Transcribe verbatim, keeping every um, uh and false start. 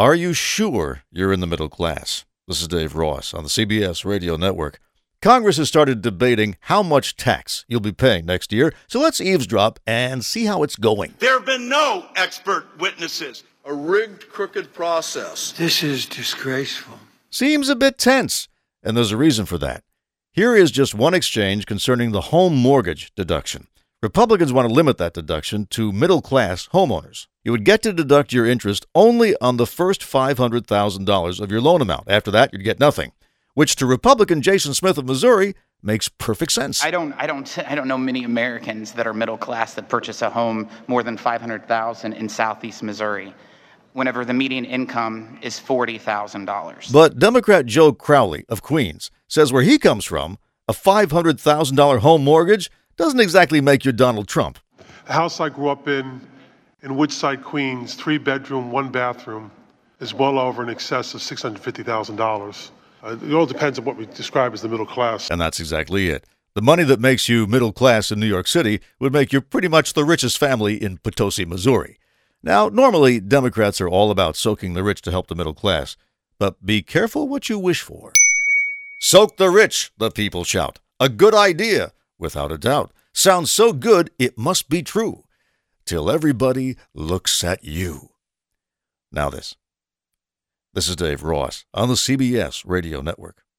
Are you sure you're in the middle class? This is Dave Ross on the C B S Radio Network. Congress has started debating how much tax you'll be paying next year, so let's eavesdrop and see how it's going. There have been no expert witnesses. A rigged, crooked process. This is disgraceful. Seems a bit tense, and there's a reason for that. Here is just one exchange concerning the home mortgage deduction. Republicans want to limit that deduction to middle-class homeowners. You would get to deduct your interest only on the first five hundred thousand dollars of your loan amount. After that, you'd get nothing, which to Republican Jason Smith of Missouri makes perfect sense. I don't, I don't, I don't know many Americans that are middle class that purchase a home more than five hundred thousand dollars in Southeast Missouri, whenever the median income is forty thousand dollars. But Democrat Joe Crowley of Queens says where he comes from, a five hundred thousand dollars home mortgage doesn't exactly make you Donald Trump. The house I grew up in, in Woodside, Queens, three bedroom, one bathroom, is well over in excess of six hundred fifty thousand dollars. Uh, it all depends on what we describe as the middle class. And that's exactly it. The money that makes you middle class in New York City would make you pretty much the richest family in Potosi, Missouri. Now, normally, Democrats are all about soaking the rich to help the middle class. But be careful what you wish for. Soak the rich, the people shout. A good idea, without a doubt. Sounds so good, it must be true. Till everybody looks at you. Now this. This is Dave Ross on the C B S Radio Network.